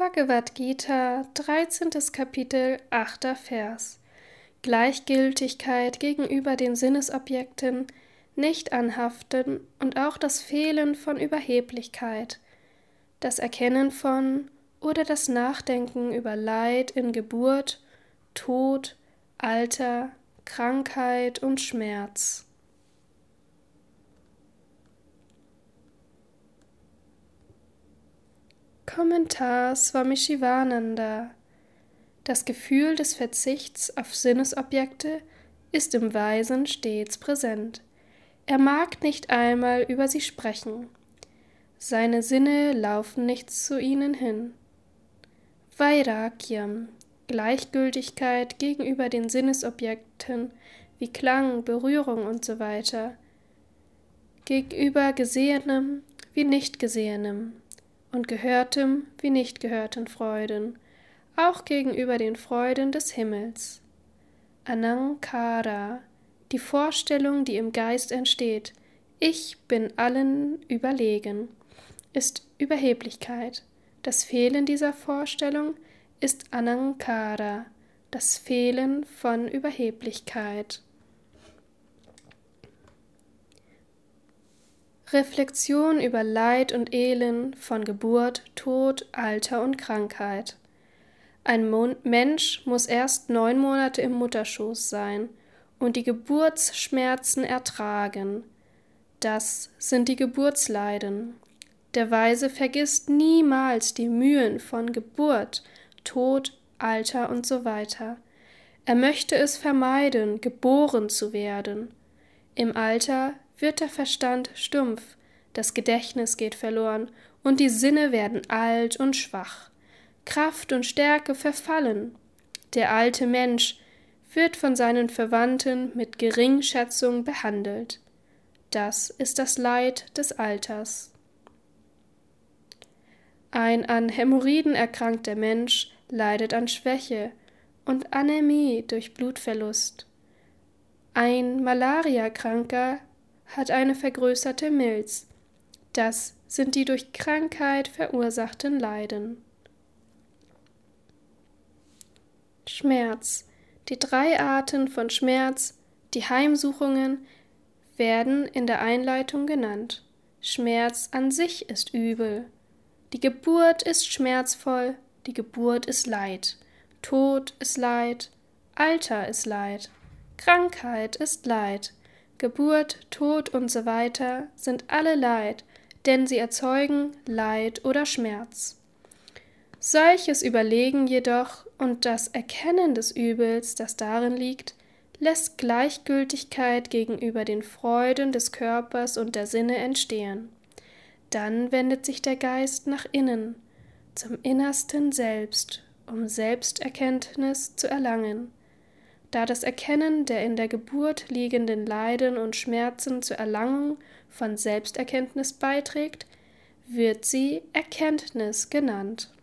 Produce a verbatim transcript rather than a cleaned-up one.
Bhagavad Gita, dreizehntes Kapitel, achter Vers. Gleichgültigkeit gegenüber den Sinnesobjekten, nicht anhaften und auch das Fehlen von Überheblichkeit, das Erkennen von oder das Nachdenken über Leid in Geburt, Tod, Alter, Krankheit und Schmerz. Kommentar Swami Shivananda. Das Gefühl des Verzichts auf Sinnesobjekte ist im Weisen stets präsent. Er mag nicht einmal über sie sprechen. Seine Sinne laufen nicht zu ihnen hin. Vairagyam, Gleichgültigkeit gegenüber den Sinnesobjekten wie Klang, Berührung usw. Gegenüber Gesehenem wie Nicht-Gesehenem und Gehörtem wie nicht gehörten Freuden, auch gegenüber den Freuden des Himmels. Anankara, die Vorstellung, die im Geist entsteht, ich bin allen überlegen, ist Überheblichkeit. Das Fehlen dieser Vorstellung ist Anankara, das Fehlen von Überheblichkeit. Reflexion über Leid und Elend von Geburt, Tod, Alter und Krankheit. Ein Mon- Mensch muss erst neun Monate im Mutterschoß sein und die Geburtsschmerzen ertragen. Das sind die Geburtsleiden. Der Weise vergisst niemals die Mühen von Geburt, Tod, Alter und so weiter. Er möchte es vermeiden, geboren zu werden. Im Alter wird der Verstand stumpf, das Gedächtnis geht verloren und die Sinne werden alt und schwach. Kraft und Stärke verfallen. Der alte Mensch wird von seinen Verwandten mit Geringschätzung behandelt. Das ist das Leid des Alters. Ein an Hämorrhoiden erkrankter Mensch leidet an Schwäche und Anämie durch Blutverlust. Ein Malariakranker hat eine vergrößerte Milz. Das sind die durch Krankheit verursachten Leiden. Schmerz. Die drei Arten von Schmerz, die Heimsuchungen, werden in der Einleitung genannt. Schmerz an sich ist übel. Die Geburt ist schmerzvoll, die Geburt ist Leid. Tod ist Leid, Alter ist Leid, Krankheit ist Leid. Geburt, Tod und so weiter sind alle Leid, denn sie erzeugen Leid oder Schmerz. Solches Überlegen jedoch und das Erkennen des Übels, das darin liegt, lässt Gleichgültigkeit gegenüber den Freuden des Körpers und der Sinne entstehen. Dann wendet sich der Geist nach innen, zum innersten Selbst, um Selbsterkenntnis zu erlangen. Da das Erkennen der in der Geburt liegenden Leiden und Schmerzen zur Erlangung von Selbsterkenntnis beiträgt, wird sie Erkenntnis genannt.